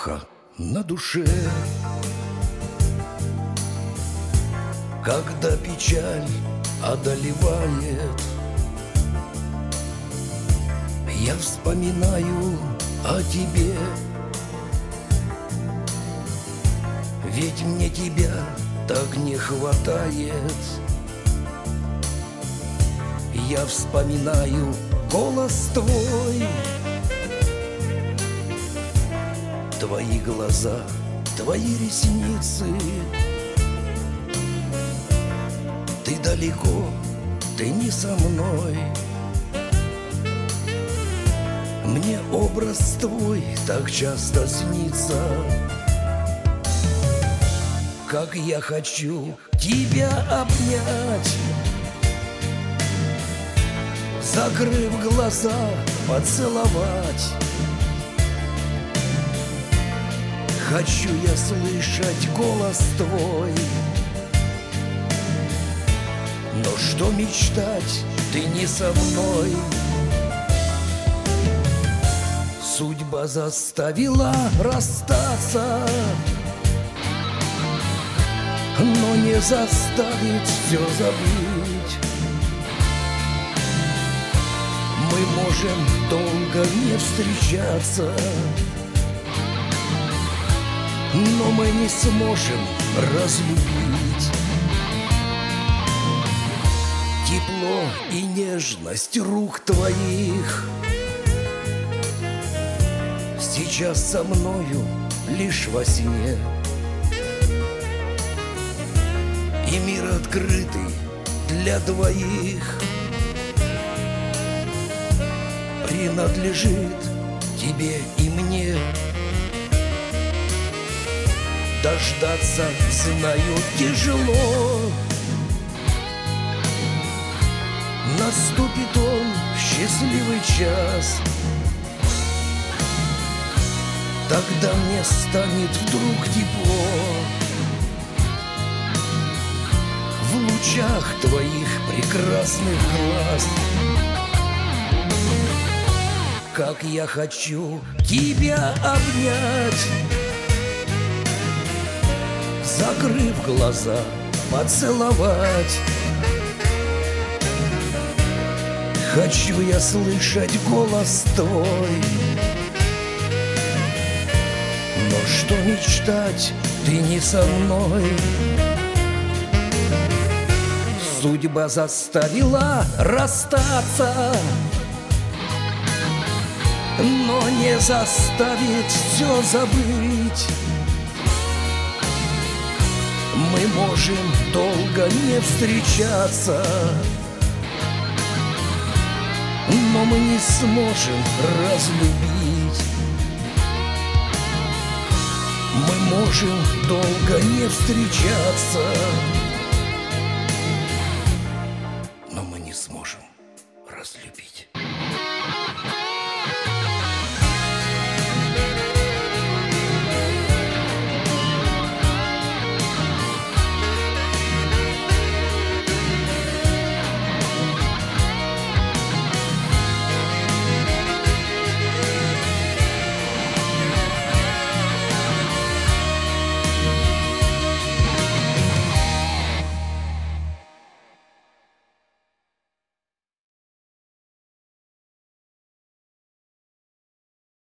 плохо на душе, когда печаль одолевает. Я вспоминаю о тебе, ведь мне тебя так не хватает. Я вспоминаю голос твой, твои глаза, твои ресницы. Ты далеко, ты не со мной. Мне образ твой так часто снится. Как я хочу тебя обнять, закрыв глаза, поцеловать. Хочу я слышать голос твой, но что мечтать, ты не со мной. Судьба заставила расстаться, но не заставит все забыть. Мы можем долго не встречаться, но мы не сможем разлюбить. Тепло и нежность рук твоих сейчас со мною лишь во сне. И мир открытый для двоих принадлежит тебе и мне. Дождаться, знаю, тяжело. Наступит он в счастливый час, тогда мне станет вдруг тепло. В лучах твоих прекрасных глаз. Как я хочу тебя обнять, закрыв глаза, поцеловать. Хочу я слышать голос твой, но что мечтать, ты не со мной. Судьба заставила расстаться, но не заставит все забыть. Мы можем долго не встречаться, но мы не сможем разлюбить. Мы можем долго не встречаться,